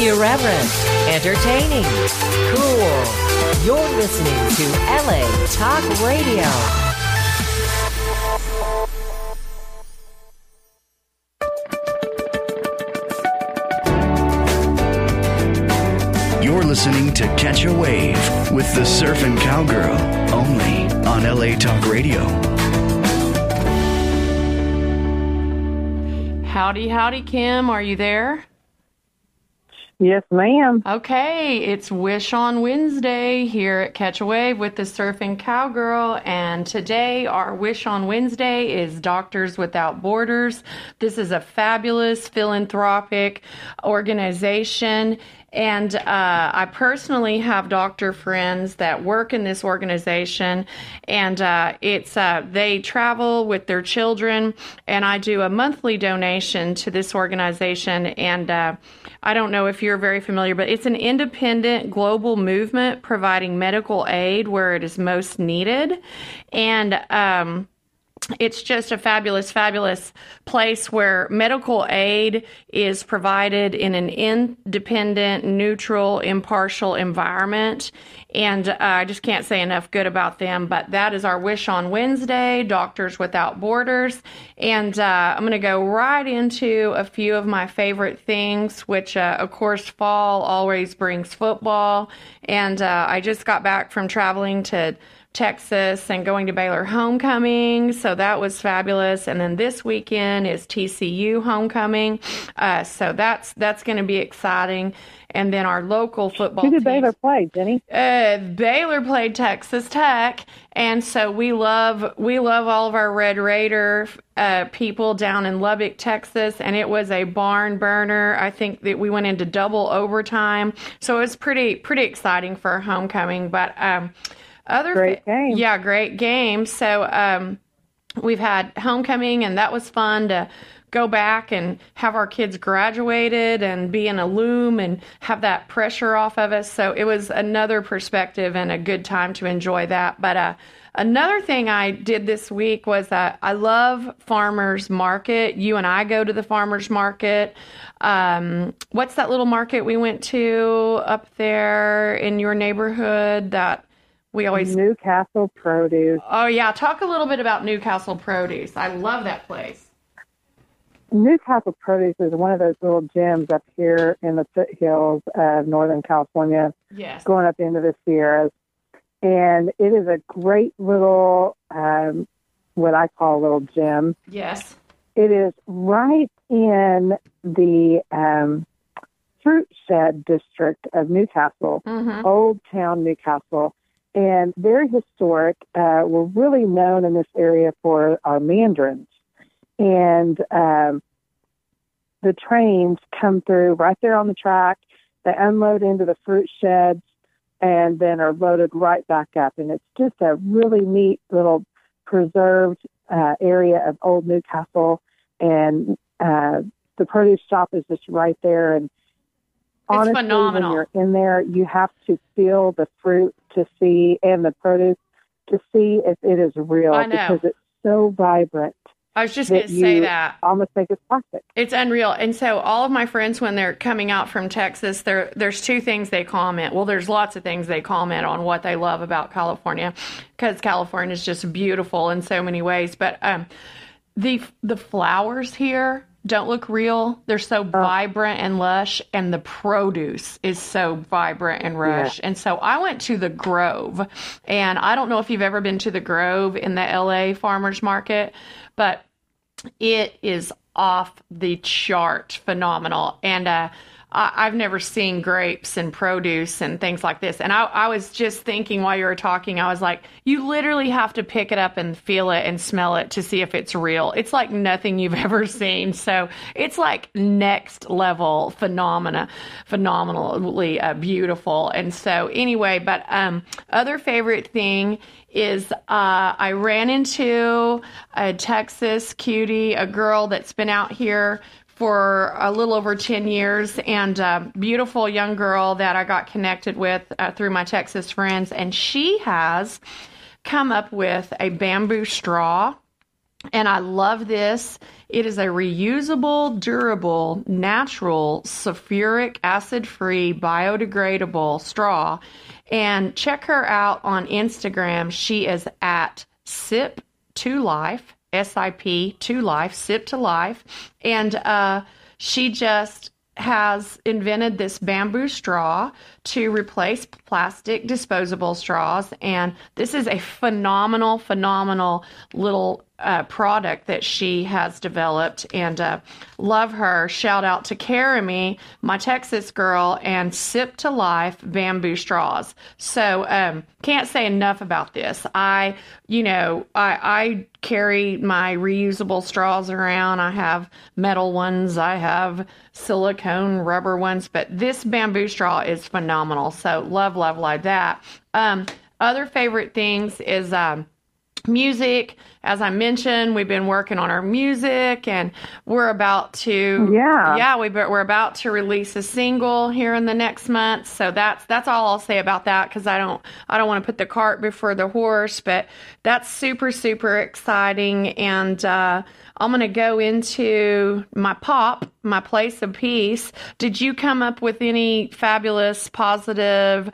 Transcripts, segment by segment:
Irreverent, entertaining, cool. You're listening to LA Talk Radio. You're listening to Catch a Wave with the Surfin' Cowgirl, only on LA Talk Radio. Howdy, howdy, Kim. Are you there? Yes, ma'am. Okay, it's Wish on Wednesday here at Catch a Wave with the Surfing Cowgirl, and today our Wish on Wednesday is Doctors Without Borders. This is a fabulous philanthropic organization, and I personally have doctor friends that work in this organization, and they travel with their children, and I do a monthly donation to this organization, and I don't know if you're very familiar, but it's an independent global movement providing medical aid where it is most needed. And it's just a fabulous, fabulous place where medical aid is provided in an independent, neutral, impartial environment. And I just can't say enough good about them. But that is our Wish on Wednesday, Doctors Without Borders. And I'm going to go right into a few of my favorite things, which, of course, fall always brings football. And I just got back from traveling to Texas and going to Baylor homecoming, so that was fabulous. And then this weekend is TCU homecoming, so that's going to be exciting. And then our local football team. Who did teams, Baylor play, Jenny? Baylor played Texas Tech, and so we love all of our Red Raider people down in Lubbock, Texas, and it was a barn burner. I think that we went into double overtime, so it was pretty exciting for our homecoming. But great game. Yeah, great game. So we've had homecoming, and that was fun to go back and have our kids graduated and be an alum and have that pressure off of us. So it was another perspective and a good time to enjoy that. But another thing I did this week was I love farmers market. You and I go to the farmers market. What's that little market we went to up there in your neighborhood that we always... Newcastle Produce. Oh, yeah. Talk a little bit about Newcastle Produce. I love that place. Newcastle Produce is one of those little gems up here in the foothills of Northern California. Yes. Going up into the Sierras. And it is a great little, what I call a little gem. Yes. It is right in the fruit shed district of Newcastle, Old Town Newcastle. And very historic. We're really known in this area for our mandarins. And the trains come through right there on the track. They unload into the fruit sheds and then are loaded right back up. And it's just a really neat little preserved area of Old Newcastle. And the produce shop is just right there. And honestly, phenomenal. When you're in there, you have to feel the fruit to see, and the produce to see if it is real. I know. Because it's so vibrant. I was just going to say that. Almost think it's plastic. It's unreal. And so all of my friends, when they're coming out from Texas, there's two things they comment. Well, there's lots of things they comment on what they love about California, because California is just beautiful in so many ways. But the flowers here don't look real. They're so vibrant and lush, and the produce is so vibrant and lush. Yeah. And so I went to the Grove, and I don't know if you've ever been to the Grove in the LA farmers market, but it is off the chart phenomenal. And I've never seen grapes and produce and things like this. And I was just thinking while you were talking, I was like, you literally have to pick it up and feel it and smell it to see if it's real. It's like nothing you've ever seen. So it's like next level phenomenally beautiful. And so anyway, but other favorite thing is I ran into a Texas cutie, a girl that's been out here for a little over 10 years, and a beautiful young girl that I got connected with through my Texas friends. And she has come up with a bamboo straw And I love this. It is a reusable, durable, natural, sulfuric acid-free, biodegradable straw. And check her out on Instagram. She is at Sip2Life, SIP2Life, Sip to Life. And she just has invented this bamboo straw to replace plastic disposable straws. And this is a phenomenal little product that she has developed, and love her. Shout out to Karami, my Texas girl, and Sip to Life bamboo straws. So can't say enough about this. I carry my reusable straws around. I have metal ones, I have silicone rubber ones, but this bamboo straw is phenomenal. So love that. Other favorite things is music. As I mentioned, we've been working on our music, and we're about to we're about to release a single here in the next month. So that's all I'll say about that, because I don't want to put the cart before the horse, but that's super exciting. And I'm going to go into my place of peace. Did you come up with any fabulous positive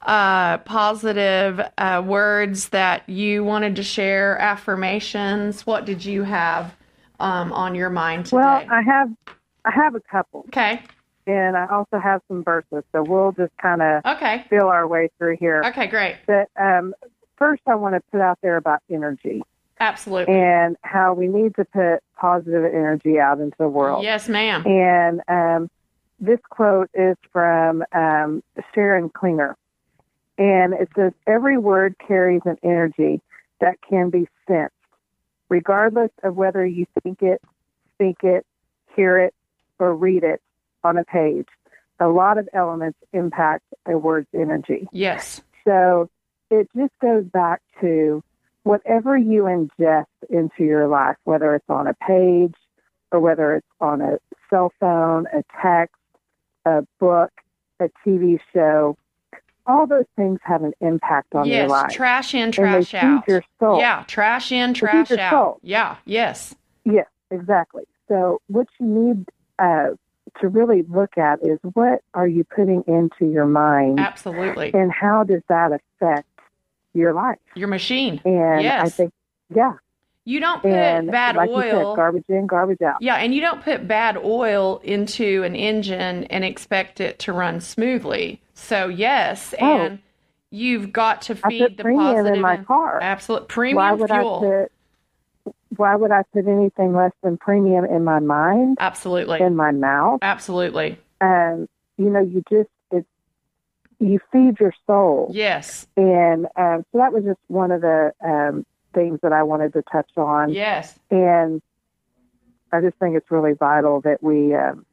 words that you wanted to share, affirmations? What did you have on your mind today? Well, I have a couple. Okay. And I also have some verses, so we'll just kind of feel our way through here. Okay, great. But first, I want to put out there about energy. Absolutely. And how we need to put positive energy out into the world. Yes, ma'am. And this quote is from Sharon Klinger. And it says, "Every word carries an energy that can be sensed, regardless of whether you think it, speak it, hear it, or read it on a page. A lot of elements impact a word's energy." Yes. So it just goes back to whatever you ingest into your life, whether it's on a page or whether it's on a cell phone, a text, a book, a TV show, all those things have an impact on your life. Yes, trash in, trash and they out. Feed your soul. Yeah, trash in, trash out. Soul. Yeah, yes. Yes, exactly. So what you need to really look at is, what are you putting into your mind? Absolutely. And how does that affect your life? Your machine. And yes. I think, yeah. You don't put bad like oil. You said, garbage in, garbage out. Yeah, and you don't put bad oil into an engine and expect it to run smoothly. So yes, and you've got to feed the premium positive in my car. Absolute premium fuel. Why would I put anything less than premium in my mind? Absolutely. In my mouth? Absolutely. You feed your soul. Yes. And so that was just one of the things that I wanted to touch on. Yes. And I just think it's really vital that we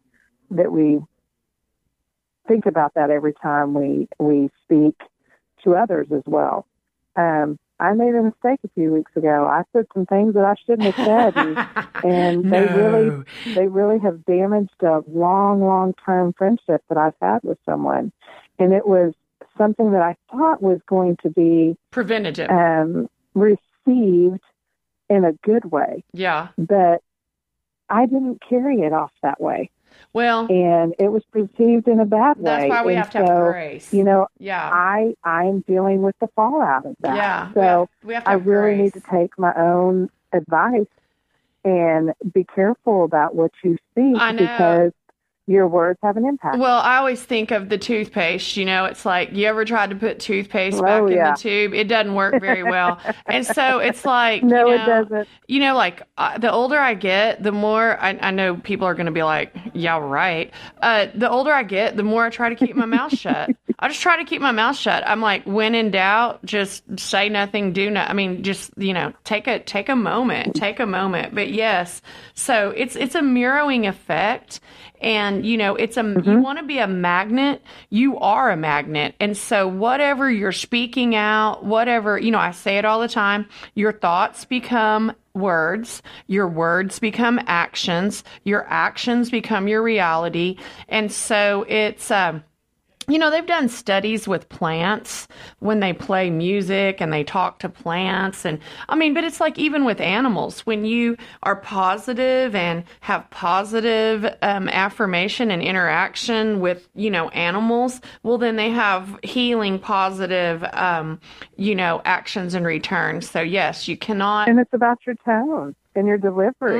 think about that every time we speak to others as well. I made a mistake a few weeks ago. I said some things that I shouldn't have said, and they really have damaged a long-term friendship that I've had with someone. And it was something that I thought was going to be preventative, received in a good way. Yeah. But I didn't carry it off that way. Well, and it was perceived in a bad way. That's why we have to have grace. Yeah. I'm dealing with the fallout of that. Yeah. So we have to I have really grace. need to take my own advice and be careful about what you speak, because your words have an impact. Well, I always think of the toothpaste. It's like, you ever tried to put toothpaste back in the tube? It doesn't work very well. And so it's like, it doesn't. The older I get, the more I know people are going to be like, yeah, right. The older I get, the more I try to keep my mouth shut. I just try to keep my mouth shut. I'm like, when in doubt, just say nothing, do not. I mean, just, take a moment. But yes, so it's a mirroring effect. And, you want to be a magnet. You are a magnet. And so whatever you're speaking out, whatever, I say it all the time, your thoughts become words, your words become actions, your actions become your reality. And so it's, they've done studies with plants when they play music and they talk to plants. And but it's like even with animals, when you are positive and have positive affirmation and interaction with, animals, well, then they have healing positive, actions in return. So yes, you cannot. And it's about your tone and your delivery.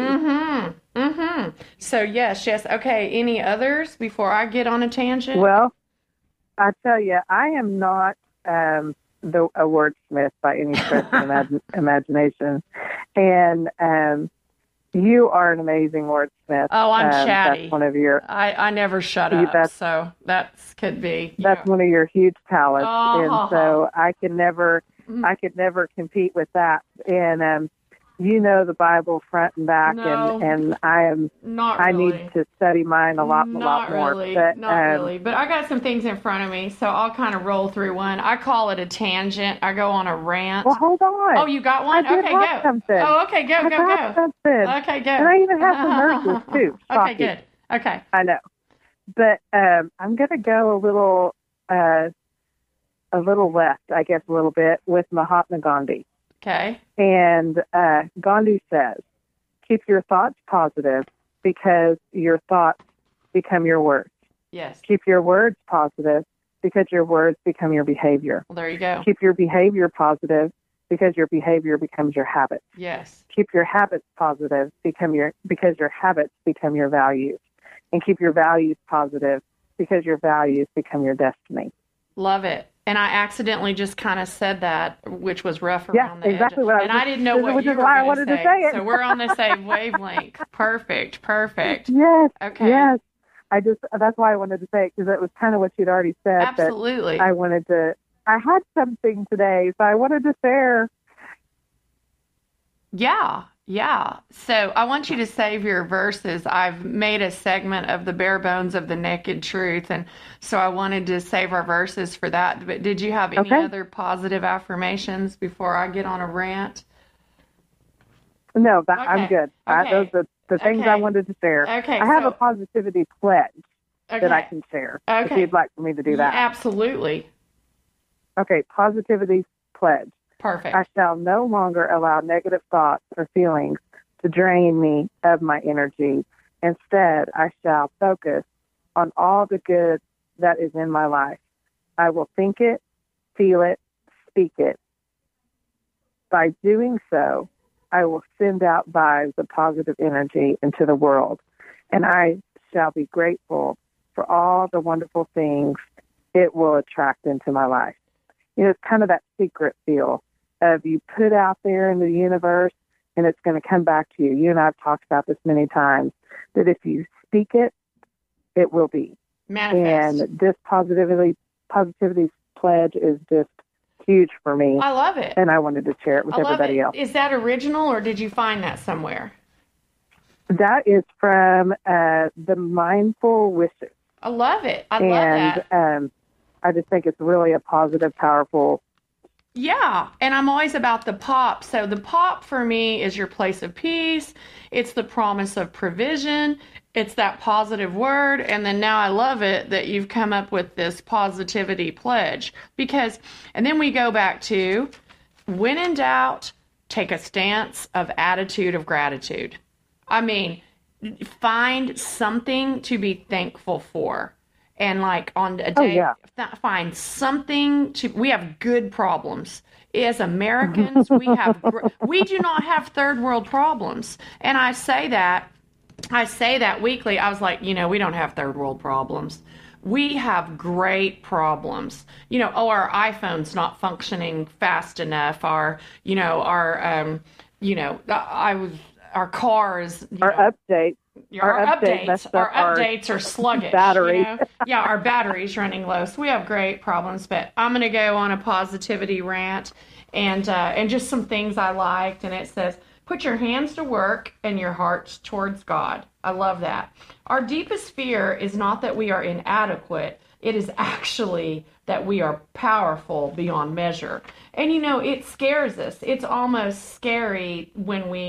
So yes. Okay. Any others before I get on a tangent? Well, I tell you, I am not a wordsmith by any stretch of imagination. And you are an amazing wordsmith. Oh, I'm chatty. That's one of your... I never shut up, so that could be... That's one of your huge talents. Oh. And so I could never compete with that. And the Bible front and back, no, and I really. need to study mine a lot more. Not really. But I got some things in front of me, so I'll kind of roll through one. I call it a tangent. I go on a rant. Well, hold on. Oh, you got one? Okay, go. Something. Oh, okay, go. Something. Okay, go. And I even have some verses too. Okay, good. Okay. I know, but I'm going to go a little left, I guess, a little bit with Mahatma Gandhi. Okay. And Gandhi says, keep your thoughts positive because your thoughts become your words. Yes. Keep your words positive because your words become your behavior. Well, there you go. Keep your behavior positive because your behavior becomes your habits. Yes. Keep your habits positive because your habits become your values. And keep your values positive because your values become your destiny. Love it. And I accidentally just kind of said that, which was rough around the exactly edge. What and I didn't know what you were going to say. So we're on the same wavelength. Perfect. Yes. Okay. Yes. That's why I wanted to say it, because it was kind of what you'd already said. Absolutely. I had something today, so I wanted to share. Yeah. So I want you to save your verses. I've made a segment of the bare bones of the naked truth. And so I wanted to save our verses for that. But did you have any other positive affirmations before I get on a rant? No, I'm good. Those are the things I wanted to share. Okay. I have a positivity pledge that I can share. Okay. If you'd like for me to do that. Yeah, absolutely. Okay. Positivity pledge. Perfect. I shall no longer allow negative thoughts or feelings to drain me of my energy. Instead, I shall focus on all the good that is in my life. I will think it, feel it, speak it. By doing so, I will send out vibes of positive energy into the world, and I shall be grateful for all the wonderful things it will attract into my life. It's kind of that secret feel of you put out there in the universe and it's going to come back to you. You and I have talked about this many times, that if you speak it, it will be. Manifest. And this positivity pledge is just huge for me. I love it. And I wanted to share it with everybody else. Is that original or did you find that somewhere? That is from the Mindful Wishes. I love it. I love that. And I just think it's really a positive, powerful. Yeah, and I'm always about the pop. So the pop for me is your place of peace. It's the promise of provision. It's that positive word. And then now I love it that you've come up with this positivity pledge. And then we go back to, when in doubt, take a stance of attitude of gratitude. Find something to be thankful for. And like on a day, find something we have good problems. As Americans, we do not have third world problems. And I say that weekly. I was like, we don't have third world problems. We have great problems. Our iPhone's not functioning fast enough. Our cars. Our updates. Our updates are sluggish. Battery. Our battery's running low. So we have great problems. But I'm going to go on a positivity rant and just some things I liked. And it says, put your hands to work and your hearts towards God. I love that. Our deepest fear is not that we are inadequate. It is actually that we are powerful beyond measure. And it scares us. It's almost scary when we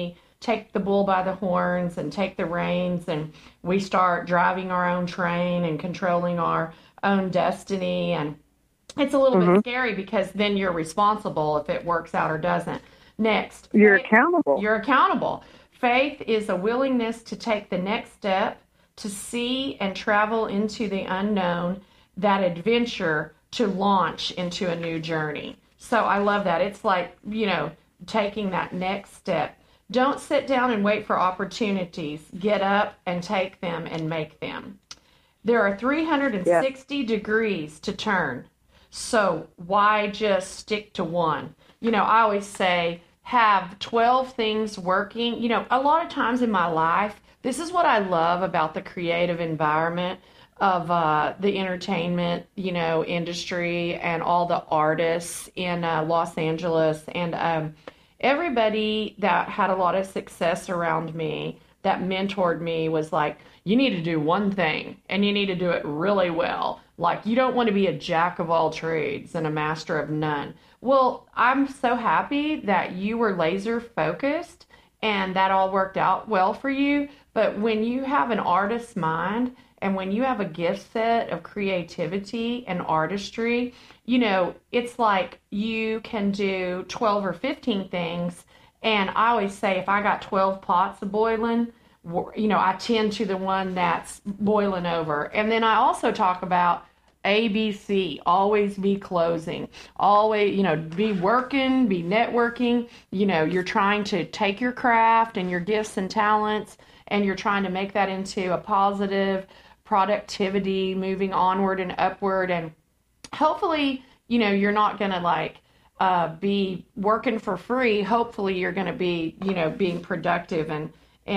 take the bull by the horns and take the reins, and we start driving our own train and controlling our own destiny. And it's a little bit scary because then you're responsible if it works out or doesn't. Next, you're accountable. You're accountable. Faith is a willingness to take the next step, to see and travel into the unknown, that adventure to launch into a new journey. So I love that. It's like, taking that next step. Don't sit down and wait for opportunities. Get up and take them and make them. There are 360 degrees to turn. So why just stick to one? I always say have 12 things working. A lot of times in my life, this is what I love about the creative environment of the entertainment, industry and all the artists in Los Angeles, and everybody that had a lot of success around me that mentored me was like, you need to do one thing and you need to do it really well. Like, you don't want to be a jack of all trades and a master of none. Well, I'm so happy that you were laser focused and that all worked out well for you. But when you have an artist's mind and when you have a gift set of creativity and artistry, it's like you can do 12 or 15 things. And I always say, if I got 12 pots of boiling, I tend to the one that's boiling over. And then I also talk about ABC, always be closing, always, be working, be networking. You're trying to take your craft and your gifts and talents, and you're trying to make that into a positive productivity, moving onward and upward. And hopefully, you're not going to be working for free. Hopefully you're going to be, being productive and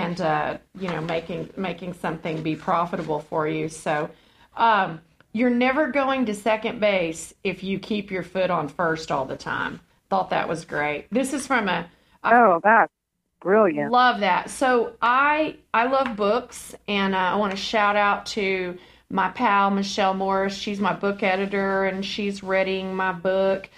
making something be profitable for you. So, you're never going to second base if you keep your foot on first all the time. Thought that was great. This is from that's brilliant. Love that. So I love books, and I want to shout out to my pal, Michelle Morris. She's my book editor, and she's reading my book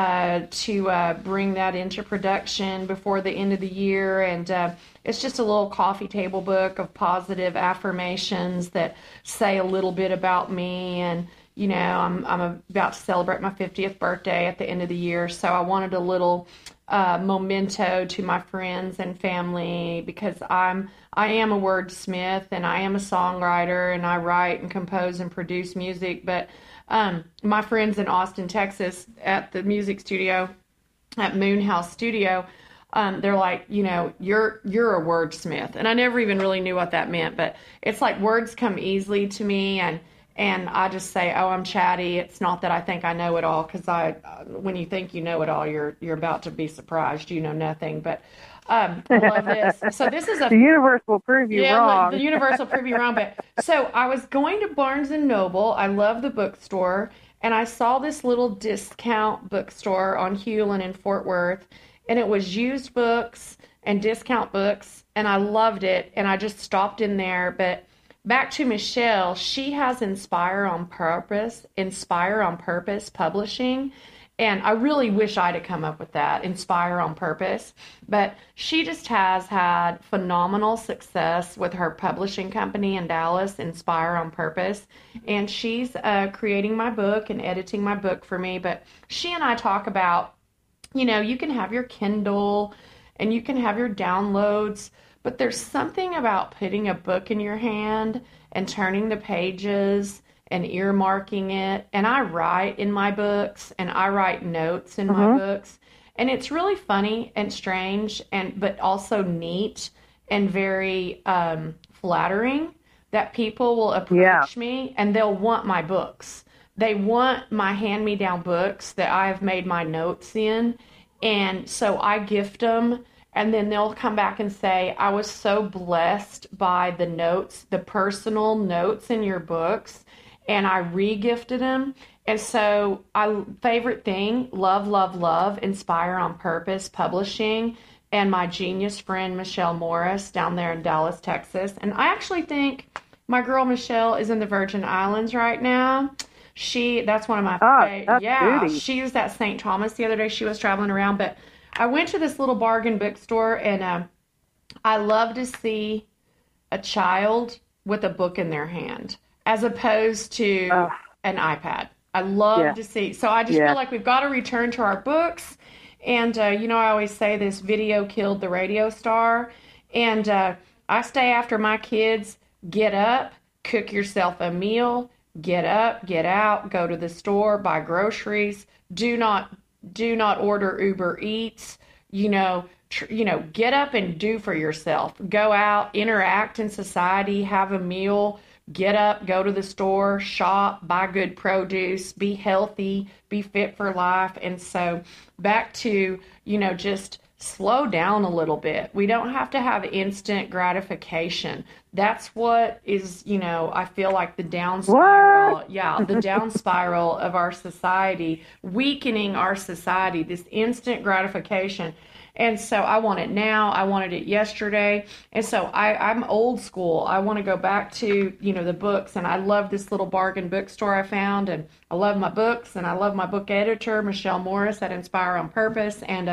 to bring that into production before the end of the year. And it's just a little coffee table book of positive affirmations that say a little bit about me. And, I'm about to celebrate my 50th birthday at the end of the year. So I wanted a little memento to my friends and family, because I am a wordsmith and I am a songwriter, and I write and compose and produce music. But my friends in Austin, Texas, at the music studio, at Moonhouse Studio, they're like, you're a wordsmith. And I never even really knew what that meant, but it's like words come easily to me, and I just say, oh, I'm chatty. It's not that I think I know it all, because when you think you know it all, you're about to be surprised you know nothing. But I love this. So this is the universe will prove you wrong. The universe will prove you wrong. But so I was going to Barnes and Noble. I love the bookstore, and I saw this little discount bookstore on Hewlin in Fort Worth, and it was used books and discount books, and I loved it, and I just stopped in there. But back to Michelle, she has Inspire on Purpose Publishing. And I really wish I'd have come up with that, Inspire on Purpose. But she just has had phenomenal success with her publishing company in Dallas, Inspire on Purpose. And she's creating my book and editing my book for me. But she and I talk about, you can have your Kindle and you can have your downloads, but there's something about putting a book in your hand and turning the pages and earmarking it. And I write in my books, and I write notes in my books. And it's really funny and strange, but also neat and very flattering that people will approach me and they'll want my books. They want my hand-me-down books that I've made my notes in. And so I gift them, and then they'll come back and say, I was so blessed by the notes, the personal notes in your books, and I re-gifted them. And so favorite thing, love, Inspire on Purpose Publishing, and my genius friend, Michelle Morris, down there in Dallas, Texas. And I actually think my girl, Michelle, is in the Virgin Islands right now. That's one of my favorites. Yeah, beauty. She was at St. Thomas the other day. She was traveling around, but I went to this little bargain bookstore, and I love to see a child with a book in their hand as opposed to an iPad. I love to see. So I just feel like we've got to return to our books. And, I always say this video killed the radio star. And I stay after my kids. Get up, cook yourself a meal, get up, get out, go to the store, buy groceries. Do not order Uber Eats. Get up and do for yourself. Go out, interact in society, have a meal, get up, go to the store, shop, buy good produce, be healthy, be fit for life. And so back to, just slow down a little bit. We don't have to have instant gratification. That's what is, I feel like the down spiral. Yeah, the down spiral of our society, weakening our society, this instant gratification. And so I want it now. I wanted it yesterday. And so I'm old school. I want to go back to, the books. And I love this little bargain bookstore I found. And I love my books. And I love my book editor, Michelle Morris at Inspire on Purpose. And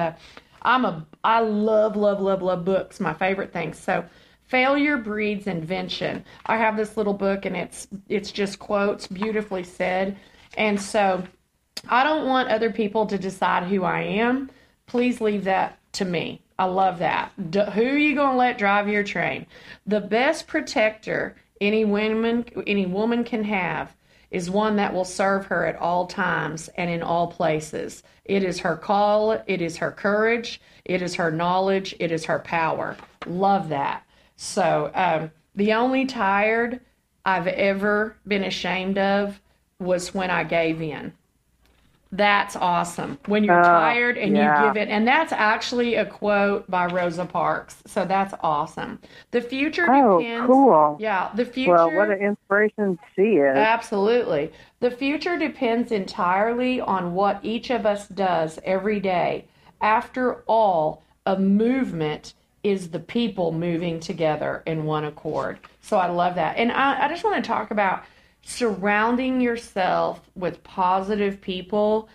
I love books, my favorite thing. So failure breeds invention. I have this little book and it's just quotes, beautifully said. And so I don't want other people to decide who I am. Please leave that to me. I love that. Who are you going to let drive your train? The best protector any woman can have is one that will serve her at all times and in all places. It is her call. It is her courage. It is her knowledge. It is her power. Love that. So the only tired I've ever been ashamed of was when I gave in. That's awesome. When you're tired and you give it. And that's actually a quote by Rosa Parks. So that's awesome. The future depends. Oh, cool. Yeah, the future. Well, what an inspiration she is. Absolutely. The future depends entirely on what each of us does every day. After all, a movement is the people moving together in one accord. So I love that. And I just want to talk about surrounding yourself with positive people.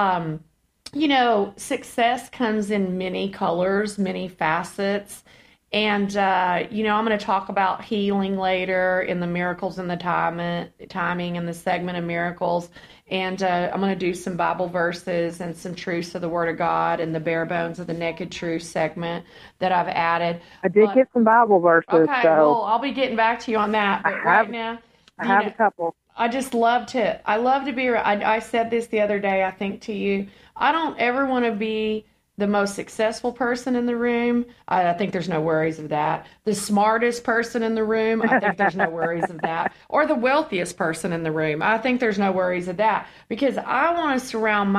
Success comes in many colors, many facets. And, I'm going to talk about healing later in the miracles and the timing and the segment of miracles. And I'm going to do some Bible verses and some truths of the Word of God and the bare bones of the naked truth segment that I've added. I did get some Bible verses. Okay, so well, I'll be getting back to you on that. But right now, I have a couple. I love to be, I said this the other day, I think to you, I don't ever want to be the most successful person in the room. I think there's no worries of that. The smartest person in the room. I think there's no worries of that. Or the wealthiest person in the room. I think there's no worries of that. Because I want to surround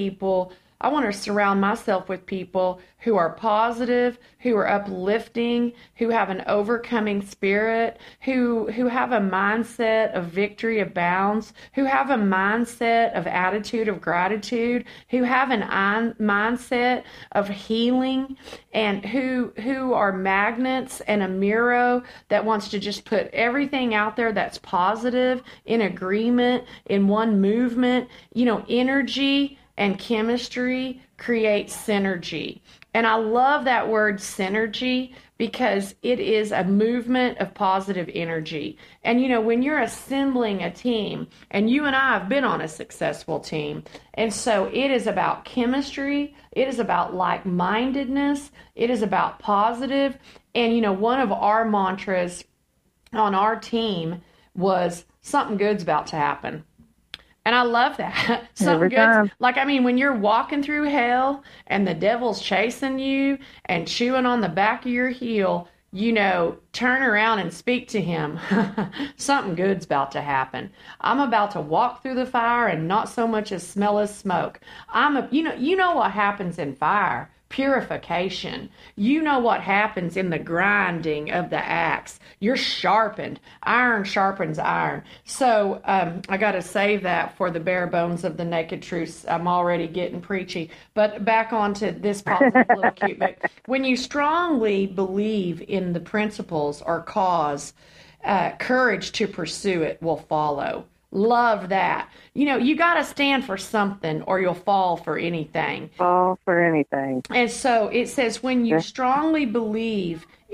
myself with people who are positive, who are uplifting, who have an overcoming spirit, who have a mindset of victory abounds, who have a mindset of attitude of gratitude, who have an mindset of healing, and who are magnets and a mirror that wants to just put everything out there that's positive, in agreement, in one movement. Energy and chemistry create synergy. And I love that word synergy because it is a movement of positive energy. And when you're assembling a team, and you and I have been on a successful team, and so it is about chemistry, it is about like-mindedness, it is about positive. And one of our mantras on our team was something good's about to happen. And I love that. Something good. When you're walking through hell and the devil's chasing you and chewing on the back of your heel, turn around and speak to him. Something good's about to happen. I'm about to walk through the fire and not so much as smell as smoke. You know what happens in fire? Purification. You know what happens in the grinding of the axe. You're sharpened. Iron sharpens iron. So I got to save that for the bare bones of the naked truths. I'm already getting preachy. But back onto this positive little cute book. When you strongly believe in the principles or cause, courage to pursue it will follow. Love that. You got to stand for something or you'll fall for anything. Fall for anything. And so it says when you strongly believe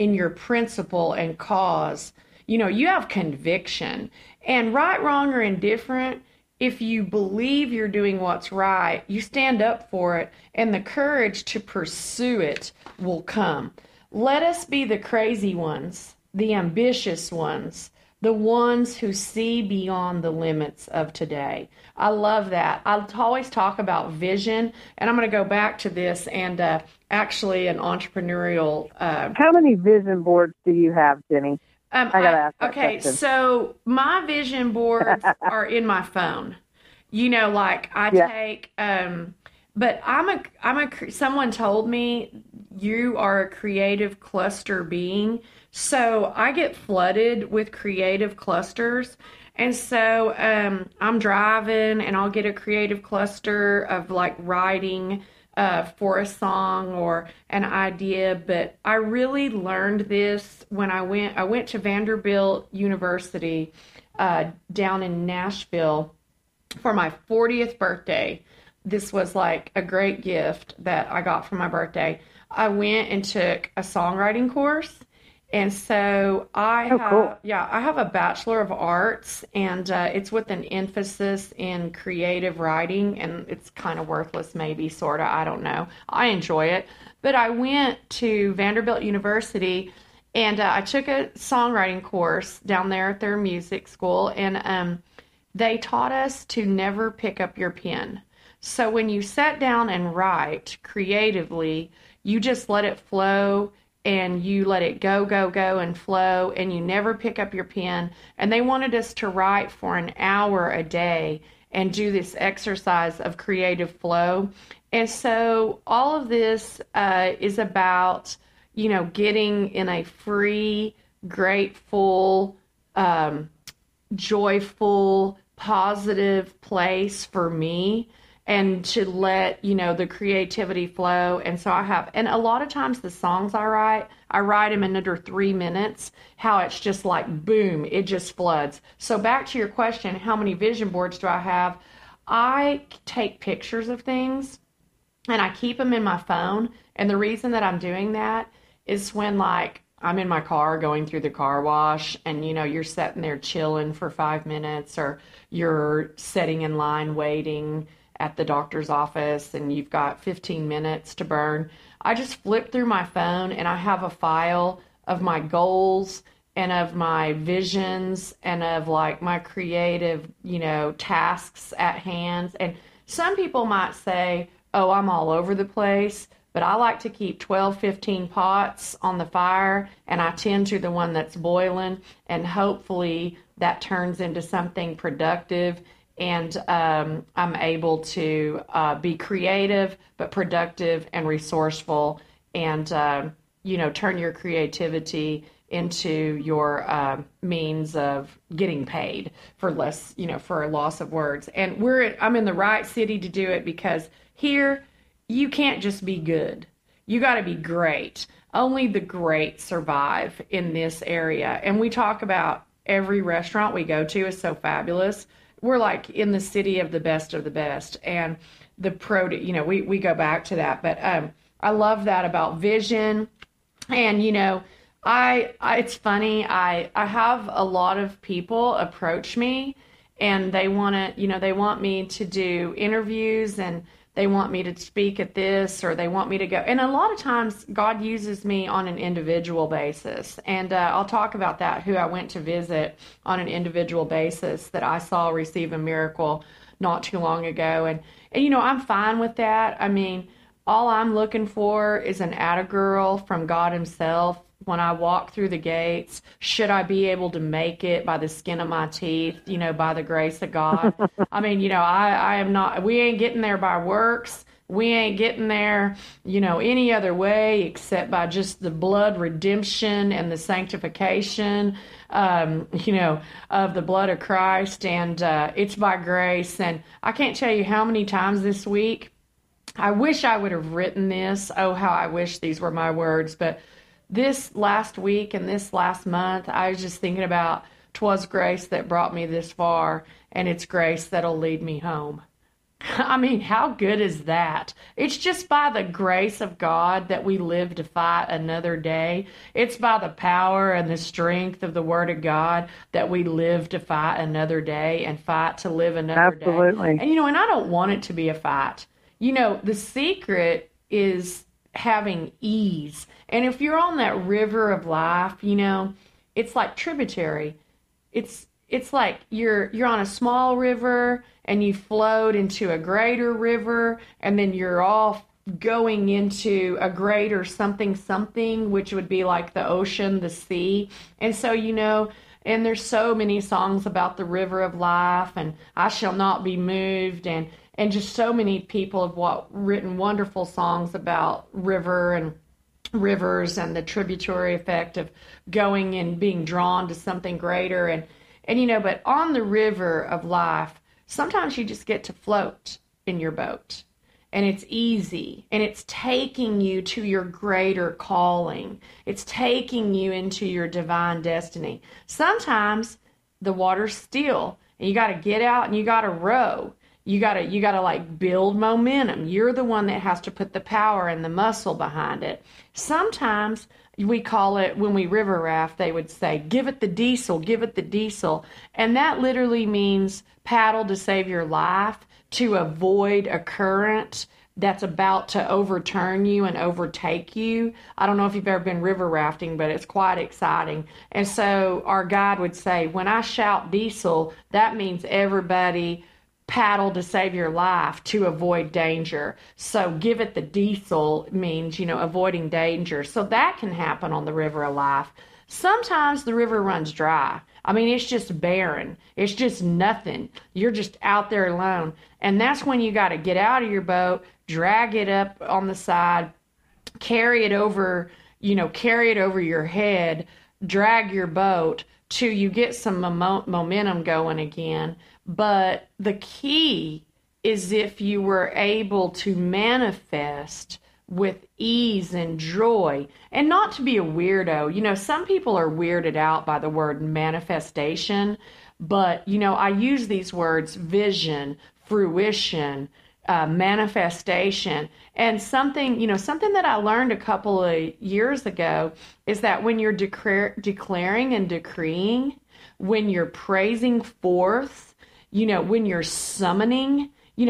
in your principle and cause. You know, you have conviction. And right, wrong, or indifferent, if you believe you're doing what's right, you stand up for it, and the courage to pursue it will come. Let us be the crazy ones, the ambitious ones, the ones who see beyond the limits of today. I love that. I'll always talk about vision, and I'm going to go back to this and actually an entrepreneurial. How many vision boards do you have, Jenny? I got to ask that question. So my vision boards are in my phone. You know, like I take, but someone told me you are a creative cluster being. So I get flooded with creative clusters. And so I'm driving and I'll get a creative cluster of like writing for a song or an idea. But I really learned this when I went to Vanderbilt University down in Nashville for my 40th birthday. This was like a great gift that I got for my birthday. I went and took a songwriting course. And so I have a Bachelor of Arts, and it's with an emphasis in creative writing, and it's kind of worthless, maybe, sort of, I don't know. I enjoy it. But I went to Vanderbilt University, and I took a songwriting course down there at their music school, and they taught us to never pick up your pen. So when you sit down and write creatively, you just let it flow, and you let it go and flow, and you never pick up your pen. And they wanted us to write for an hour a day and do this exercise of creative flow. And so all of this is about, you know, getting in a free, grateful, joyful, positive place for me, and to let, you know, the creativity flow. And so and a lot of times the songs I write them in under 3 minutes, how it's just like, boom, it just floods. So back to your question, how many vision boards do I have? I take pictures of things and I keep them in my phone. And the reason that I'm doing that is when, like, I'm in my car going through the car wash, and, you know, you're sitting there chilling for 5 minutes, or you're sitting in line waiting at the doctor's office and you've got 15 minutes to burn. I just flip through my phone and I have a file of my goals and of my visions and of like my creative, you know, tasks at hand. And some people might say, oh, I'm all over the place, but I like to keep 12, 15 pots on the fire, and I tend to the one that's boiling, and hopefully that turns into something productive. And I'm able to be creative, but productive and resourceful, and, you know, turn your creativity into your means of getting paid for less, you know, for a loss of words. And I'm in the right city to do it, because here you can't just be good. You got to be great. Only the great survive in this area. And we talk about every restaurant we go to is so fabulous. We're like in the city of the best, and you know, we go back to that. But I love that about vision. And, you know, it's funny, I have a lot of people approach me, and they want me to do interviews, and they want me to speak at this, or they want me to go. And a lot of times God uses me on an individual basis. And I'll talk about that, who I went to visit on an individual basis that I saw receive a miracle not too long ago. And you know, I'm fine with that. I mean, all I'm looking for is an attagirl from God himself. When I walk through the gates, should I be able to make it by the skin of my teeth, you know, by the grace of God? I mean, you know, I am not, we ain't getting there by works. We ain't getting there, you know, any other way except by just the blood redemption and the sanctification, you know, of the blood of Christ. And it's by grace. And I can't tell you how many times this week, I wish I would have written this. Oh, how I wish these were my words. But this last week and this last month, I was just thinking about 'twas grace that brought me this far, and it's grace that'll lead me home. I mean, how good is that? It's just by the grace of God that we live to fight another day. It's by the power and the strength of the Word of God that we live to fight another day and fight to live another day. Absolutely. And, and I don't want it to be a fight. The secret is having ease. And if you're on that river of life, it's like tributary. It's like you're on a small river and you float into a greater river, and then you're off going into a greater something, which would be like the ocean, the sea. And so, and there's so many songs about the river of life and I shall not be moved, and just so many people have written wonderful songs about river and rivers and the tributary effect of going and being drawn to something greater. And but on the river of life, sometimes you just get to float in your boat, and it's easy, and it's taking you to your greater calling. It's taking you into your divine destiny. Sometimes the water's still, and you got to get out and you got to row. You got to like build momentum. You're the one that has to put the power and the muscle behind it. Sometimes we call it, when we river raft, they would say, give it the diesel, give it the diesel. And that literally means paddle to save your life, to avoid a current that's about to overturn you and overtake you. I don't know if you've ever been river rafting, but it's quite exciting. And so our guide would say, when I shout diesel, that means everybody paddle to save your life to avoid danger. So give it the diesel means, avoiding danger. So that can happen on the river of life. Sometimes the river runs dry. I mean, it's just barren. It's just nothing. You're just out there alone. And that's when you got to get out of your boat, drag it up on the side, carry it over your head, drag your boat till you get some momentum going again. But the key is if you were able to manifest with ease and joy, and not to be a weirdo. Some people are weirded out by the word manifestation, but, I use these words: vision, fruition, manifestation. And something that I learned a couple of years ago is that when you're declaring and decreeing, when you're praising forth, when you're summoning,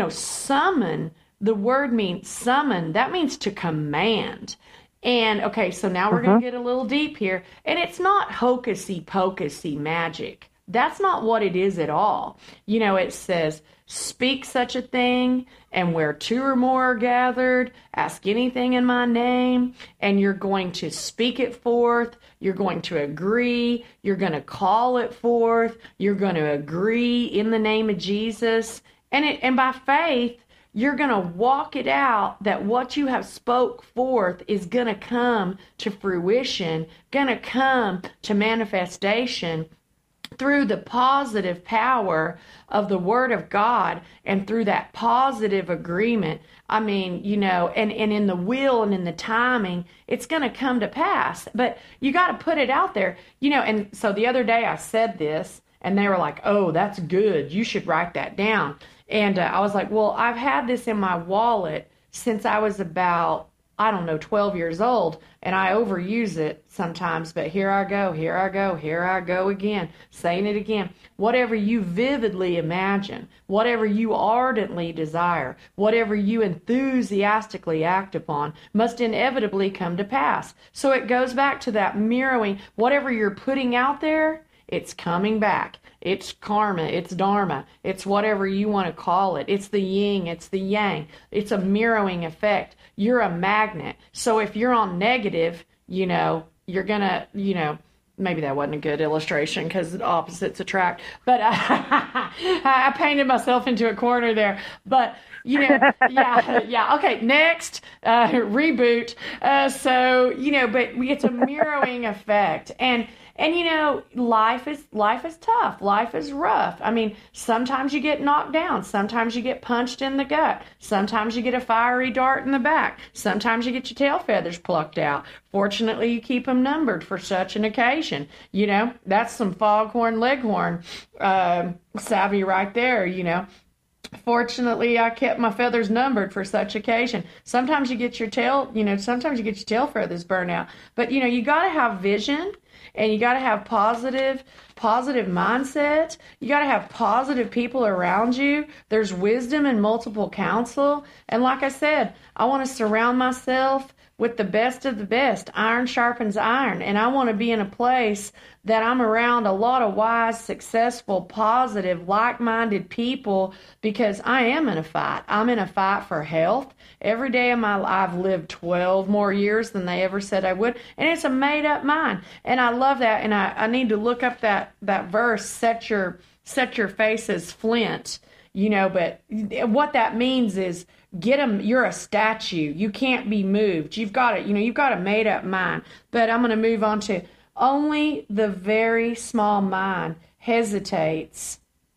summon, the word means summon. That means to command. And okay, so now we're going to get a little deep here. And it's not hocusy pocusy magic. That's not what it is at all. It says, speak such a thing, and where two or more are gathered, ask anything in my name, and you're going to speak it forth. You're going to agree. You're going to call it forth. You're going to agree in the name of Jesus. And by faith, you're going to walk it out, that what you have spoke forth is going to come to fruition, going to come to manifestation through the positive power of the Word of God and through that positive agreement. I mean, and in the will and in the timing, it's going to come to pass. But you got to put it out there, and so the other day I said this, and they were like, oh, that's good. You should write that down. And I was like, well, I've had this in my wallet since I was about, 12 years old, and I overuse it sometimes, but here I go again, saying it again. Whatever you vividly imagine, whatever you ardently desire, whatever you enthusiastically act upon, must inevitably come to pass. So it goes back to that mirroring. Whatever you're putting out there, it's coming back. It's karma, it's dharma, it's whatever you want to call it. It's the yin, it's the yang. It's a mirroring effect. You're a magnet. So if you're on negative, you're going to, maybe that wasn't a good illustration because opposites attract, but I painted myself into a corner there. But, yeah. Okay, next, reboot. But it's a mirroring effect. And life is tough. Life is rough. I mean, sometimes you get knocked down. Sometimes you get punched in the gut. Sometimes you get a fiery dart in the back. Sometimes you get your tail feathers plucked out. Fortunately, you keep them numbered for such an occasion. That's some foghorn leghorn savvy right there, Fortunately, I kept my feathers numbered for such occasion. Sometimes you get your tail, sometimes you get your tail feathers burned out. But, you got to have vision, and you got to have positive mindset. You got to have positive people around you. There's wisdom and multiple counsel. And like I said, I want to surround myself with the best of the best. Iron sharpens iron. And I want to be in a place that I'm around a lot of wise, successful, positive, like-minded people, because I am in a fight. I'm in a fight for health. Every day of my life, I've lived 12 more years than they ever said I would. And it's a made-up mind. And I love that. And I need to look up that verse, set your face as flint. But what that means is you're a statue. You can't be moved. You've got a made up mind. But I'm going to move on to only the very small mind hesitates.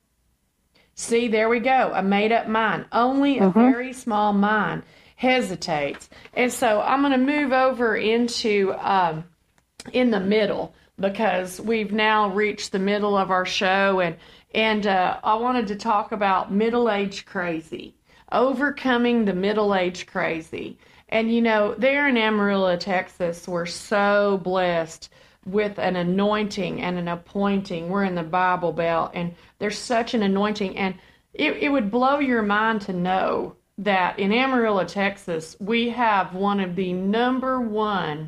See, there we go. A made up mind. Only a very small mind hesitates. And so I'm going to move over into in the middle, because we've now reached the middle of our show, and I wanted to talk about middle-age crazy, overcoming the middle-age crazy. And there in Amarillo, Texas, we're so blessed with an anointing and an appointing. We're in the Bible Belt, and there's such an anointing, and it would blow your mind to know that in Amarillo, Texas, we have one of the number one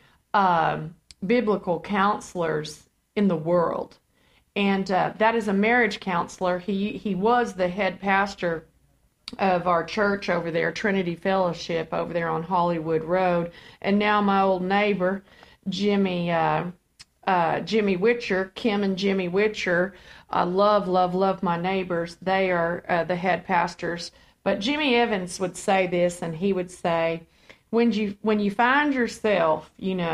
biblical counselors in the world. And that is a marriage counselor. He was the head pastor of our church over there, Trinity Fellowship, over there on Hollywood Road. And now my old neighbor, Jimmy Witcher, Kim and Jimmy Witcher, I love my neighbors. They are the head pastors. But Jimmy Evans would say this, and he would say, when you find yourself,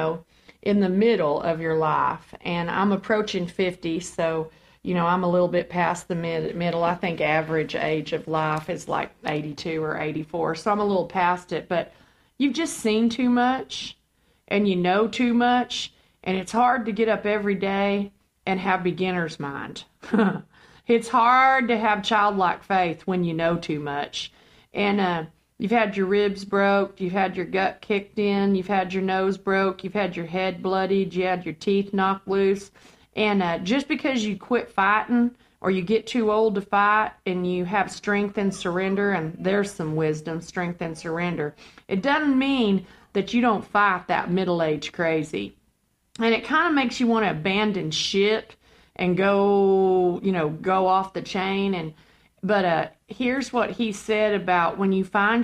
in the middle of your life, and I'm approaching 50, so, I'm a little bit past the middle. I think average age of life is like 82 or 84, so I'm a little past it, but you've just seen too much, and you know too much, and it's hard to get up every day and have beginner's mind. It's hard to have childlike faith when you know too much. And you've had your ribs broke, you've had your gut kicked in, you've had your nose broke, you've had your head bloodied, you had your teeth knocked loose. And just because you quit fighting or you get too old to fight and you have strength and surrender, and there's some wisdom, strength and surrender, it doesn't mean that you don't fight that middle-age crazy. And it kind of makes you want to abandon ship and go off the chain. But here's what he said about when you find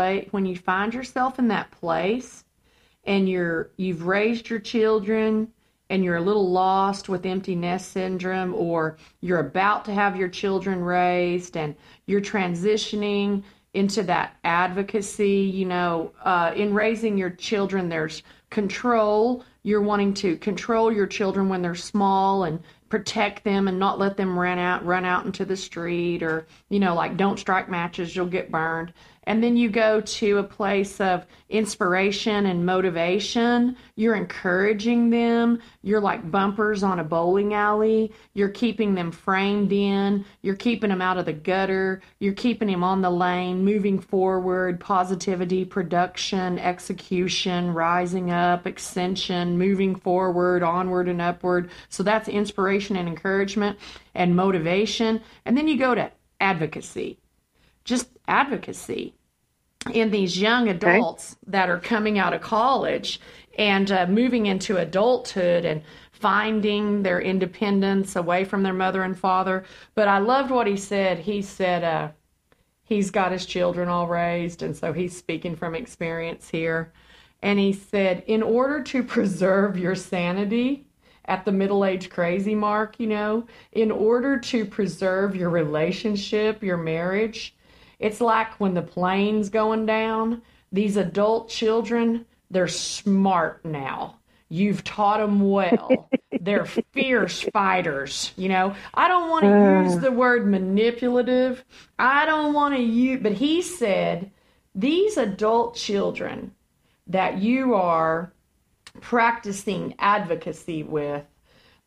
yourself in that place, and you've raised your children, and you're a little lost with empty nest syndrome, or you're about to have your children raised, and you're transitioning into that advocacy. In raising your children, there's control. You're wanting to control your children when they're small and protect them and not let them run out into the street, or, like don't strike matches, you'll get burned. And then you go to a place of inspiration and motivation. You're encouraging them. You're like bumpers on a bowling alley. You're keeping them framed in. You're keeping them out of the gutter. You're keeping them on the lane, moving forward, positivity, production, execution, rising up, ascension, moving forward, onward and upward. So that's inspiration and encouragement and motivation. And then you go to advocacy. Just advocacy in these young adults that are coming out of college and moving into adulthood and finding their independence away from their mother and father. But I loved what he said. He said he's got his children all raised, and so he's speaking from experience here. And he said, in order to preserve your sanity at the middle-age crazy mark, in order to preserve your relationship, your marriage, it's like when the plane's going down, these adult children, they're smart now. You've taught them well. They're fierce fighters, I don't want to use the word manipulative. I don't want to use, but he said, these adult children that you are practicing advocacy with,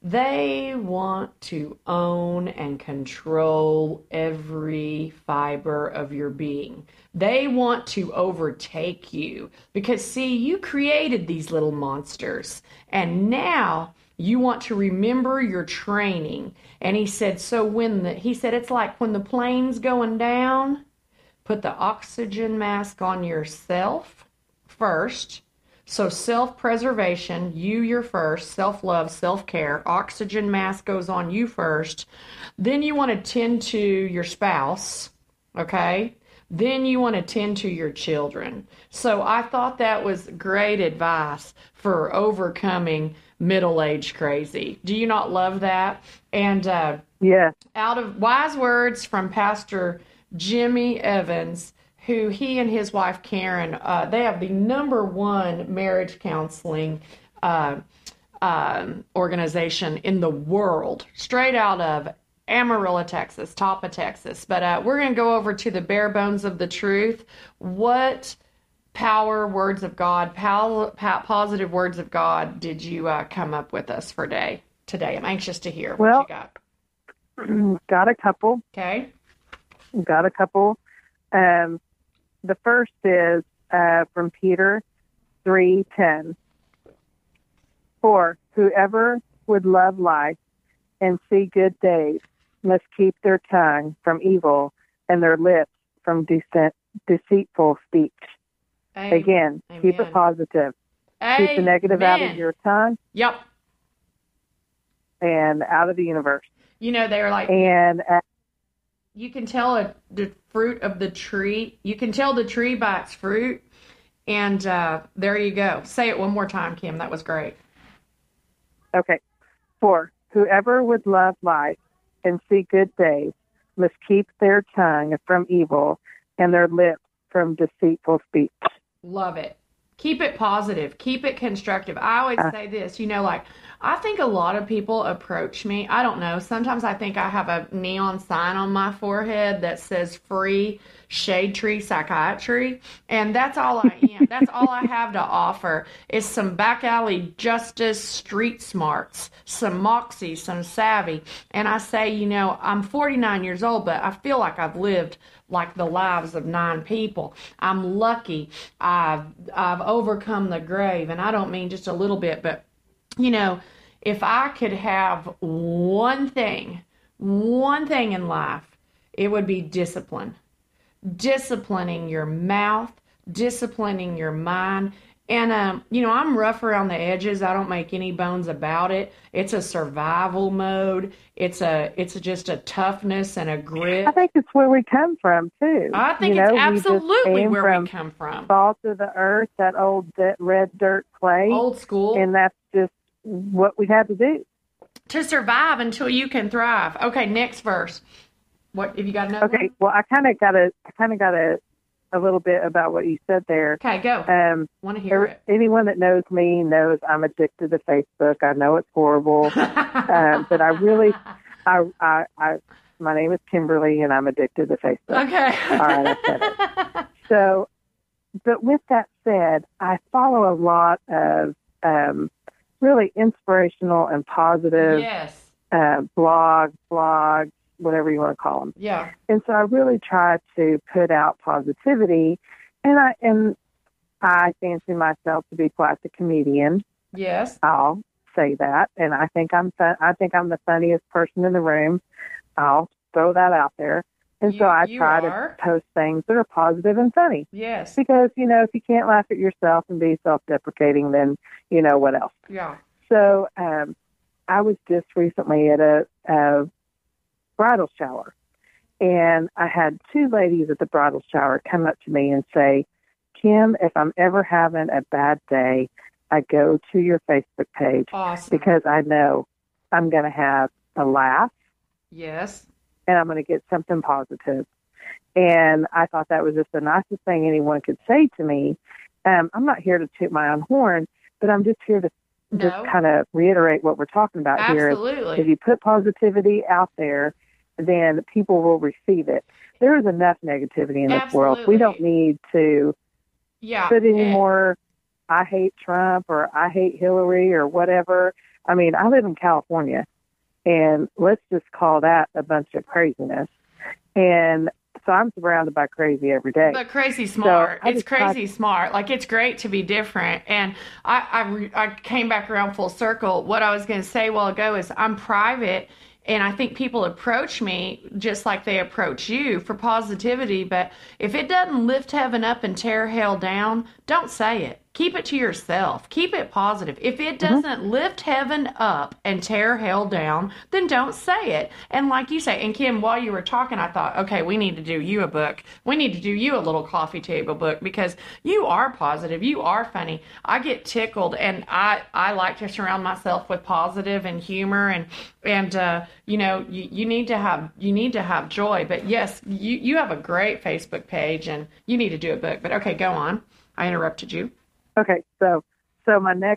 They want to own and control every fiber of your being. They want to overtake you because, see, you created these little monsters, and now you want to remember your training. And he said, he said, it's like when the plane's going down, put the oxygen mask on yourself first. So self-preservation, you're first, self-love, self-care, oxygen mask goes on you first. Then you want to tend to your spouse, okay? Then you want to tend to your children. So I thought that was great advice for overcoming middle-age crazy. Do you not love that? And yeah, out of wise words from Pastor Jimmy Evans, who he and his wife Karen, they have the #1 marriage counseling organization in the world, straight out of Amarillo, Texas, top of Texas. But we're going to go over to the bare bones of the truth. What power words of God, positive words of God did you come up with us for today? I'm anxious to hear what you got. Got a couple. Okay. Got a couple. The first is from Peter 3:10. For whoever would love life and see good days must keep their tongue from evil and their lips from deceitful speech. Amen. Again, keep it positive. Amen. Keep the negative out of your tongue. Yep. And out of the universe. You know, they're like... And... you can tell the fruit of the tree. You can tell the tree by its fruit. And there you go. Say it one more time, Kim. That was great. Okay. For whoever would love life and see good days must keep their tongue from evil and their lips from deceitful speech. Love it. Keep it positive. Keep it constructive. I always say this, I think a lot of people approach me. I don't know. Sometimes I think I have a neon sign on my forehead that says free shade tree psychiatry. And that's all I am. That's all I have to offer is some back alley justice street smarts, some moxie, some savvy. And I say, I'm 49 years old, but I feel like I've lived like the lives of 9 people. I'm lucky. I've overcome the grave. And I don't mean just a little bit, but if I could have one thing in life, it would be discipline. Disciplining your mouth, disciplining your mind. And, I'm rough around the edges. I don't make any bones about it. It's a survival mode. It's just a toughness and a grit. I think it's where we come from, too. I think it's absolutely where we come from. Salt of the earth, that old red dirt clay. Old school. And that's just what we had to do. To survive until you can thrive. Okay, next verse. What have you got another? Okay, well, I kind of got a little bit about what you said there. Okay, go. Want to hear it. Anyone that knows me knows I'm addicted to Facebook. I know it's horrible, but I really, my name is Kimberly, and I'm addicted to Facebook. Okay. All right, I said it. So, but with that said, I follow a lot of really inspirational and positive blogs, whatever you want to call them. Yeah. And so I really try to put out positivity, and I fancy myself to be quite the comedian. Yes. I'll say that, and I think I'm the funniest person in the room. I'll throw that out there. And so I try to post things that are positive and funny. Yes. Because, if you can't laugh at yourself and be self-deprecating, then what else? Yeah. So I was just recently at a bridal shower, and I had 2 ladies at the bridal shower come up to me and say, Kim, if I'm ever having a bad day, I go to your Facebook page. Awesome. Because I know I'm going to have a laugh. Yes. And I'm going to get something positive. And I thought that was just the nicest thing anyone could say to me. I'm not here to toot my own horn, but I'm just here to just kind of reiterate what we're talking about. Absolutely. Here. If you put positivity out there, then people will receive it. There is enough negativity in this world. We don't need to put any more, I hate Trump or I hate Hillary or whatever. I mean, I live in California, and let's just call that a bunch of craziness. And so I'm surrounded by crazy every day. But crazy smart. So It's crazy smart. Like, it's great to be different. And I came back around full circle. What I was going to say a while ago is I'm private, and I think people approach me just like they approach you for positivity. But if it doesn't lift heaven up and tear hell down, don't say it. Keep it to yourself. Keep it positive. If it doesn't lift heaven up and tear hell down, then don't say it. And like you say, and Kim, while you were talking, I thought, okay, we need to do you a book. We need to do you a little coffee table book, because you are positive. You are funny. I get tickled, and I like to surround myself with positive and humor, and you know, you need to have joy. But yes, you have a great Facebook page, and you need to do a book. But okay, go on. I interrupted you. Okay, so my next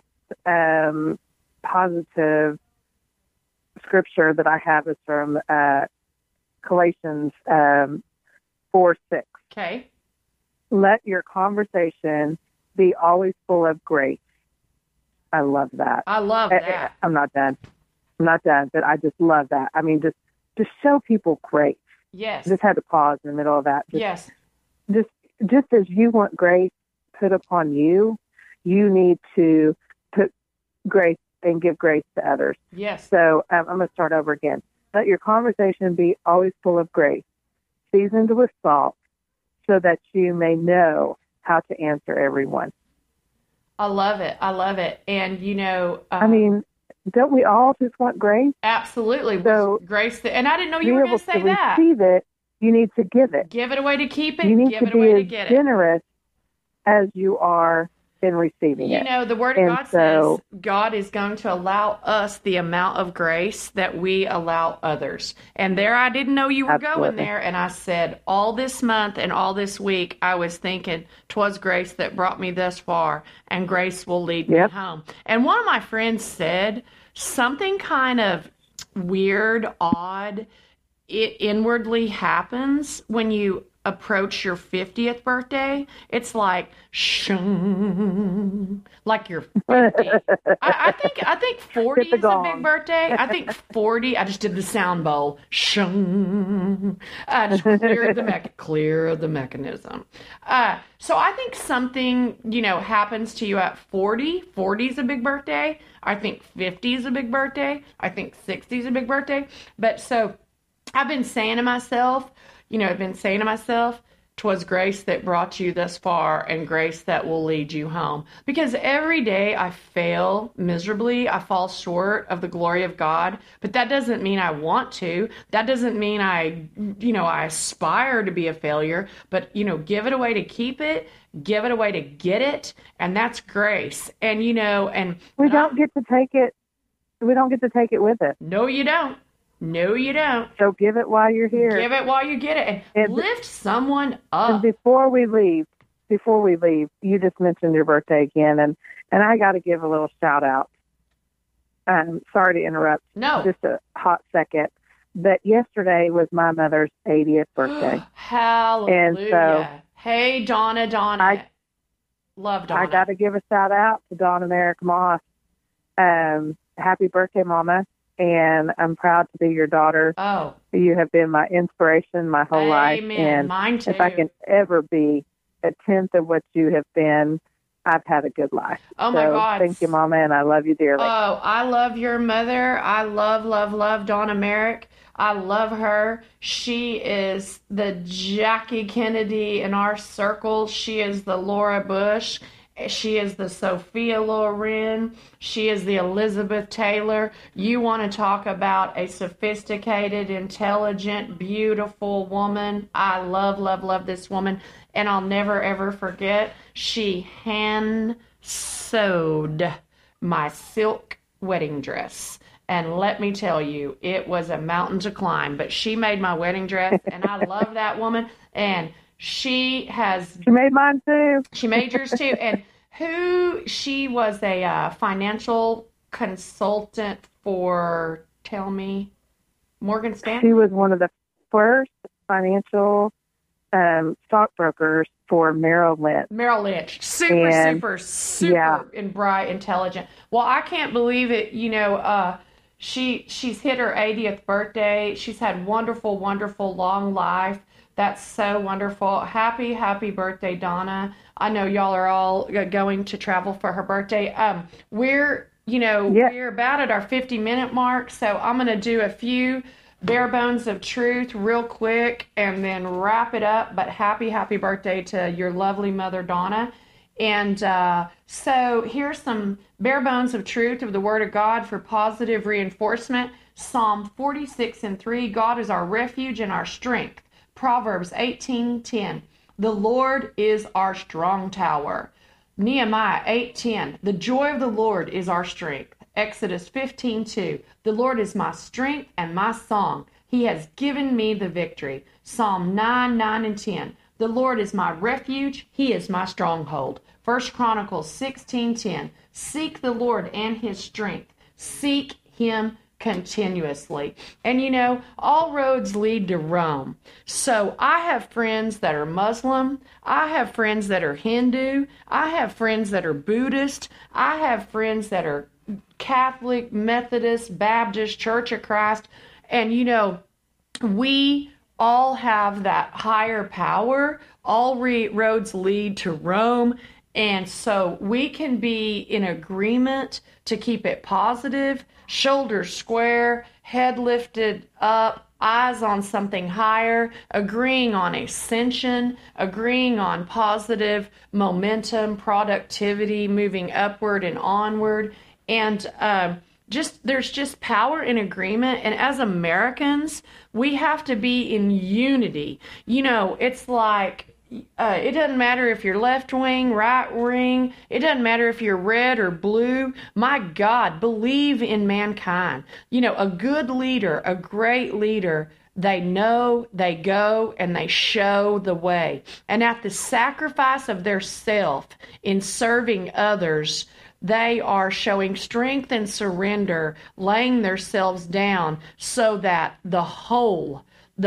positive scripture that I have is from Galatians 4:6. Okay. Let your conversation be always full of grace. I love that. I love that. I'm not done, but I just love that. I mean, just show people grace. Yes. Just had to pause in the middle of that. Yes. Just as you want grace put upon you, you need to put grace and give grace to others. Yes. So I'm going to start over again. Let your conversation be always full of grace, seasoned with salt, so that you may know how to answer everyone. I love it. I love it. And, you know, I mean, don't we all just want grace? absolutely. So Grace. And I didn't know you were going to say that. receive it, you need to give it. Give it away to keep it. You need Give to it away to be get as it. generous as you are in receiving You it. know, the Word of And God so- says God is going to allow us the amount of grace that we allow others. And there, I didn't know you were going Absolutely. there. And I said, all this month and all this week, I was thinking, 'twas grace that brought me thus far, and grace will lead Yep. me home. And one of my friends said something kind of weird, odd, it inwardly happens when you approach your 50th birthday. It's like shung, like you're 50. I think 40 Hit the is a big gong. birthday. I think 40. I just did the sound bowl. Shung. I just cleared the mechanism. So I think something, you know, happens to you at 40. 40 is a big birthday. I think 50 is a big birthday. I think 60 is a big birthday. But so I've been saying to myself, 'twas grace that brought you thus far, and grace that will lead you home. Because every day I fail miserably. I fall short of the glory of God. But that doesn't mean I want to. That doesn't mean I aspire to be a failure. But, give it away to keep it. Give it away to get it. And that's grace. And, and We don't get to take it. We don't get to take it with us. no, you don't. No, you don't. So give it while you're here. Give it while you get it, and lift someone And up. before we leave, you just mentioned your birthday again, and I got to give a little shout out. Sorry to interrupt. No. Just a hot second. But yesterday was my mother's 80th birthday. Hallelujah. And so- hey, Donna. Love Donna. I got to give a shout out to Donna Merrick Moss. Happy birthday, Mama. And I'm proud to be your daughter. Oh, You have been my inspiration my whole life. amen. And Mine too. if I can ever be a tenth of what you have been, I've had a good life. Oh, my So God. Thank you, Mama, and I love you dearly. Oh, I love your mother. I love Donna Merrick. I love her. She is the Jackie Kennedy in our circle. She is the Laura Bush. She is the Sophia Loren. She is the Elizabeth Taylor. You want to talk about a sophisticated, intelligent, beautiful woman. I love this woman. And I'll never, ever forget, she hand sewed my silk wedding dress. And let me tell you, it was a mountain to climb. But she made my wedding dress, and I love that woman. And she made mine too. she made yours too. And she was a financial consultant for, tell me, Morgan Stanley? She was one of the first financial stockbrokers for Merrill Lynch. Merrill Lynch, super and bright, intelligent. Well, I can't believe it. She's hit her 80th birthday. She's had wonderful, wonderful long life. That's so wonderful. Happy birthday, Donna. I know y'all are all going to travel for her birthday. We're about at our 50-minute mark, so I'm going to do a few bare bones of truth real quick and then wrap it up. But happy birthday to your lovely mother, Donna. And so here's some bare bones of truth of the Word of God for positive reinforcement. Psalm 46:3, God is our refuge and our strength. Proverbs 18:10, the Lord is our strong tower. Nehemiah 8:10, the joy of the Lord is our strength. Exodus 15:2, the Lord is my strength and my song. He has given me the victory. Psalm 9 and 10, the Lord is my refuge. He is my stronghold. 1 Chronicles 16:10, seek the Lord and his strength. Seek him continuously. And all roads lead to Rome. So I have friends that are Muslim. I have friends that are Hindu. I have friends that are Buddhist. I have friends that are Catholic, Methodist, Baptist, Church of Christ. And we all have that higher power. All roads lead to Rome. And so we can be in agreement to keep it positive, shoulders square, head lifted up, eyes on something higher, agreeing on ascension, agreeing on positive momentum, productivity, moving upward and onward. And there's just power in agreement. And as Americans, we have to be in unity. It's like, it doesn't matter if you're left wing, right wing. It doesn't matter if you're red or blue. My God, believe in mankind. A good leader, a great leader, they know, they go, and they show the way. And at the sacrifice of their self in serving others, they are showing strength and surrender, laying themselves down so that the whole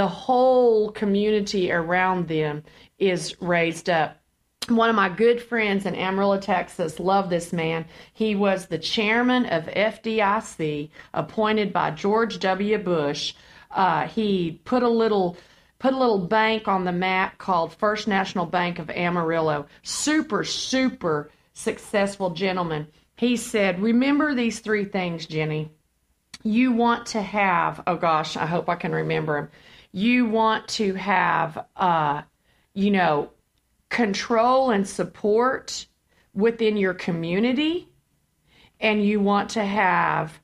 community around them is raised up. One of my good friends in Amarillo, Texas, love this man. He was the chairman of FDIC, appointed by George W. Bush. He put a little bank on the map called First National Bank of Amarillo. Super successful gentleman. He said, remember these three things, Jenny. You want to have, oh gosh, I hope I can remember them. You want to have, control and support within your community. And you want to have,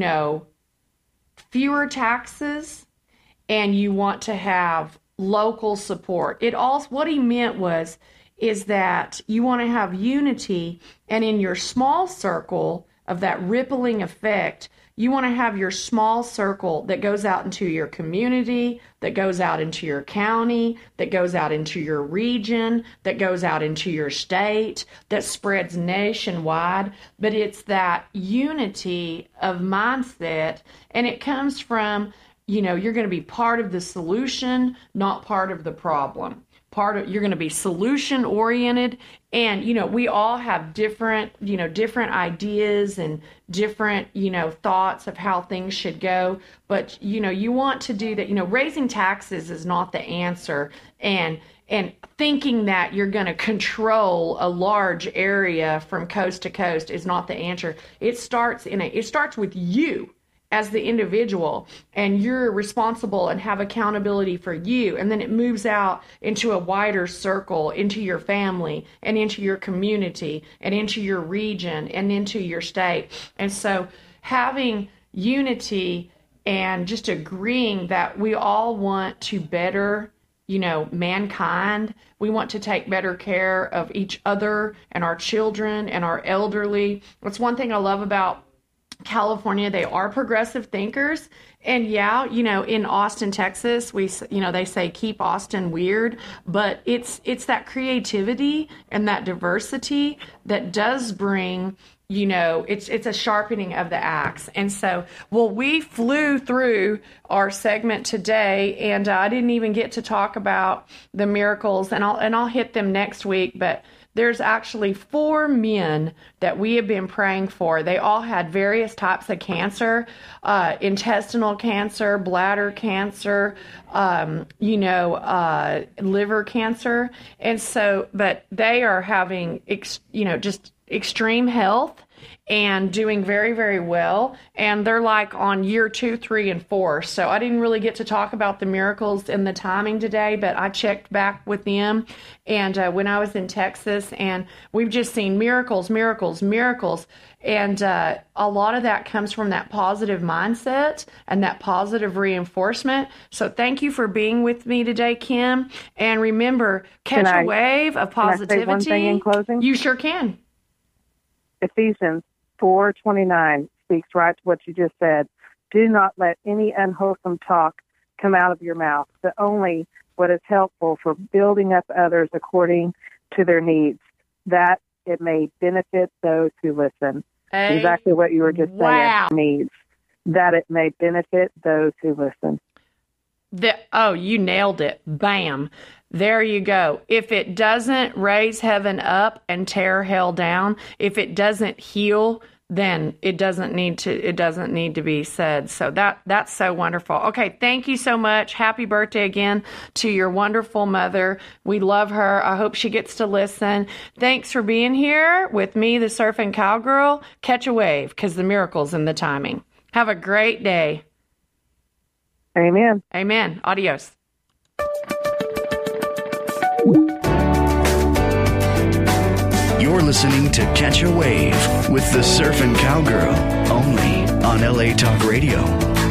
fewer taxes. And you want to have local support. What he meant is that you want to have unity, and in your small circle of that rippling effect, you want to have your small circle that goes out into your community, that goes out into your county, that goes out into your region, that goes out into your state, that spreads nationwide. But it's that unity of mindset, and it comes from, you're going to be part of the solution, not part of the problem. You're going to be solution oriented, and we all have different ideas and different thoughts of how things should go, but you want to do that. Raising taxes is not the answer, and thinking that you're going to control a large area from coast to coast is not the answer. It starts with you as the individual, and you're responsible and have accountability for you, and then it moves out into a wider circle, into your family and into your community and into your region and into your state. And so having unity and just agreeing that we all want to better mankind. We want to take better care of each other and our children and our elderly. That's one thing I love about California. They are progressive thinkers. And in Austin, Texas, they say keep Austin weird, but it's that creativity and that diversity that does bring it's a sharpening of the axe. And so, we flew through our segment today, and I didn't even get to talk about the miracles, and I'll hit them next week, but there's actually 4 men that we have been praying for. They all had various types of cancer, intestinal cancer, bladder cancer, liver cancer. And so, but they are having, just extreme health and doing very, very well. And they're like on year 2, 3, and 4. So I didn't really get to talk about the miracles and the timing today, but I checked back with them and when I was in Texas, and we've just seen miracles. And a lot of that comes from that positive mindset and that positive reinforcement. So thank you for being with me today, Kim. And remember, catch a wave of positivity. Can I say one thing in closing? You sure can. Ephesians 4:29 speaks right to what you just said. Do not let any unwholesome talk come out of your mouth, but only what is helpful for building up others according to their needs, that it may benefit those who listen. Exactly what you were just saying. Needs, that it may benefit those who listen. You nailed it. Bam. There you go. If it doesn't raise heaven up and tear hell down, if it doesn't heal, then it doesn't need to be said. So that's so wonderful. Okay, thank you so much. Happy birthday again to your wonderful mother. We love her. I hope she gets to listen. Thanks for being here with me, the Surfing Cowgirl. Catch a wave, because the miracle's in the timing. Have a great day. Amen. Amen. Adios. You're listening to Catch a Wave with the Surfing Cowgirl, only on LA Talk Radio.